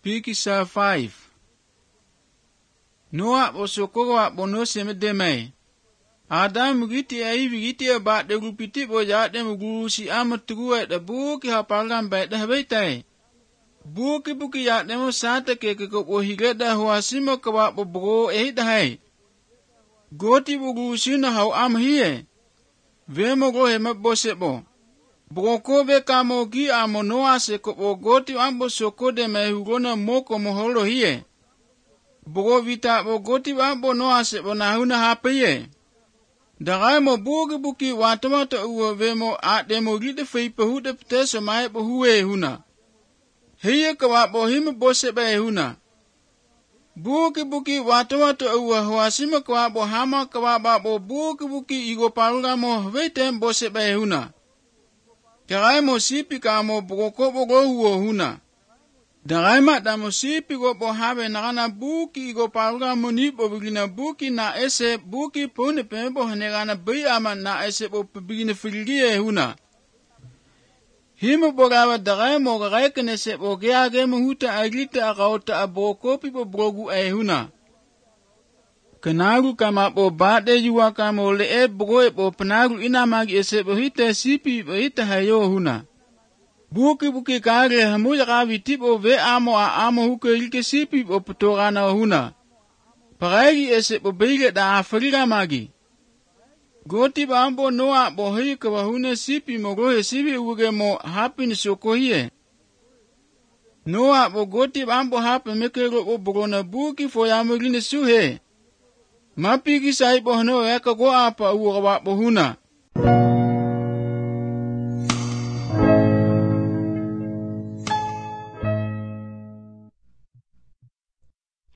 Pikisa 5. Noa bo sokowa bo no semedeme. Adam giti ai vigiti ba de gupiti bo ya de mugusi amatuwe de buki hapalan ba de habaitai. Buki ya de mo sata ke ko bo higeda huasimo kwa bo bro e dai. Goti bugusi na hau am hie. Vemo go hema bo sebo. Broko be kamo gi amonoa se ko bo goti ambo sokode me hugona moko moholo hie. Bro vita bo goti ambo noa se bo na huna hapie. Dagai mo buki watomata uwa vemo a demo gide fei pahude pteso mai bo huwe huna. Hie kwa bo hime bo sebe huna. Buki watomata uwa huasima kwa bo hama kwa bo buki igo paruga mo veitem bo sebe huna. Dagai mo sipi ka mo broko bogo huo huna. Dagai ma da mo sipi go bo habe nakana buki igo paruga mo ni bo bigina buki na ese buki pone pembo hanegana bai ama na ese bo bigina filgie huna. Himo bogawa dagai mo gagai kene se bo geage mo huta agrita agauta aboko pipo brogu huna. Kenagu kama bo bade yuwa kama le bogo bo penagu inamagi ese bo hita sipi bo hita hayo huna. Buki kage hamuja kavi tipo ve amo huke ilke sipi bo petogana huna. Paragi ese bo beige da afriga magi. Goti ba ambo noa bo hei kwa huna sipi mo gohe sipi uge mo hapi ni soko hie. Noa bo goti ba ambo hapi mekero bo bogona buki fo yamugine suhe. Mapigi sai bo hano eka go apa uwa bo huna.